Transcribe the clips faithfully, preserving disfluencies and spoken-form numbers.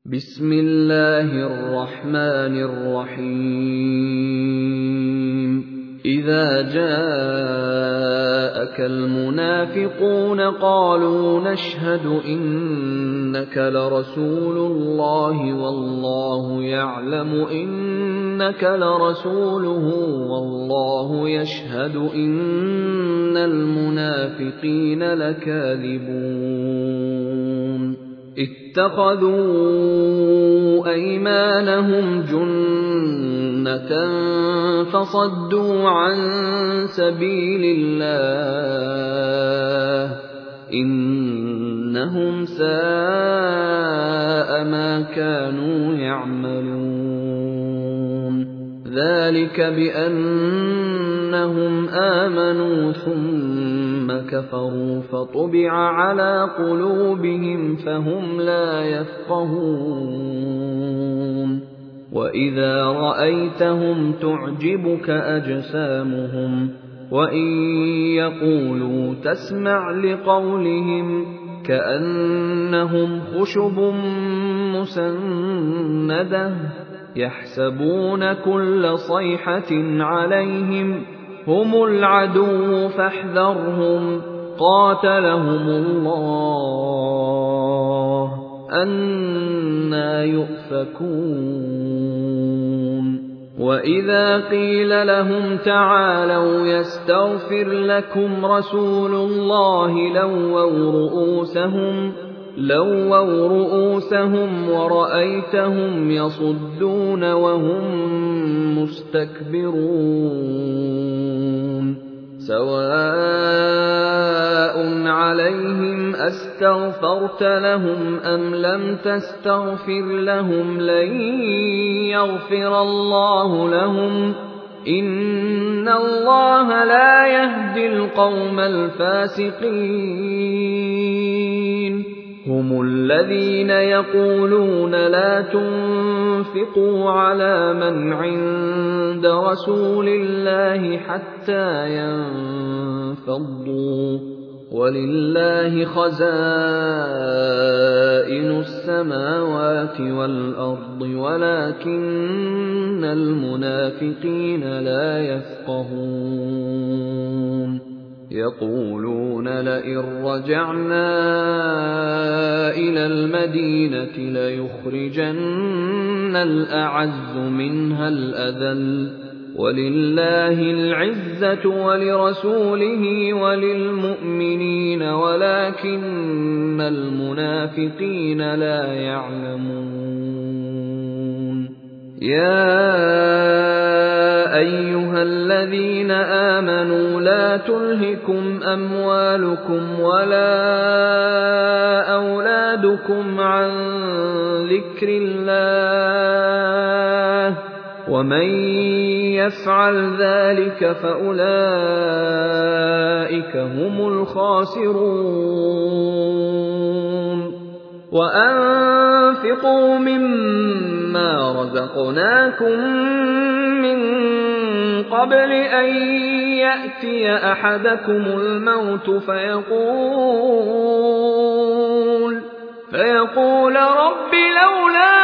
بسم الله الرحمن الرحيم إذا جاءك المنافقون قالوا نشهد إنك لرسول الله والله يعلم إنك لرسوله والله يشهد إن المنافقين لكاذبون اتخذوا أيمانهم جنة فصدوا عن سبيل الله إنهم ساء ما كانوا يعملون ذلك بأنهم آمنوا ثم كفروا فطبع على قلوبهم فهم لا يفقهون وإذا رأيتهم تعجبك أجسامهم وإن يقولوا تسمع لقولهم كأنهم خشب مسندة يحسبون كل صيحة عليهم هم العدو فاحذرهم قاتلهم الله أنى يؤفكون وإذا قيل لهم تعالوا يستغفر لكم رسول الله لووا رؤوسهم لووا رؤوسهم ورأيتهم يصدون وهم مستكبرون سواء عليهم أستغفرت لهم أم لم تستغفر لهم لن يغفر الله لهم إن الله لا يهدي القوم الفاسقين هم الذين يقولون لا تنفقوا على من عند رسول الله حتى ينفضوا ولله خزائن السماوات والأرض ولكن المنافقين لا يفقهون يقولون لئن رجعنا إلى المدينة ليخرجن الأعز منها الأذل ولله العزة ولرسوله وللمؤمنين ولكن المنافقين لا يعلمون يا أيها الذين آمنوا لا تلهكم أموالكم ولا أولادكم عن ذكر الله ومن يفعل ذلك فأولئك هم الخاسرون وأنفقوا مما رزقناكم من قبل أن يأتي أحدكم الموت فيقول فيقول رب لولا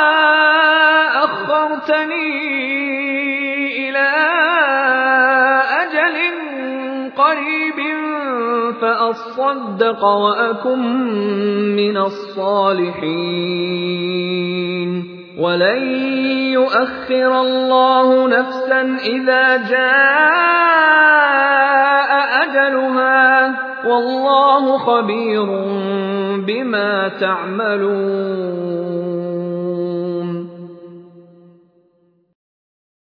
أخرتني إلى أجل قريب فأصدق وأكن من الصالحين ولن يؤخر الله نفسا إذا جاء أجلها والله خبير بما تعملون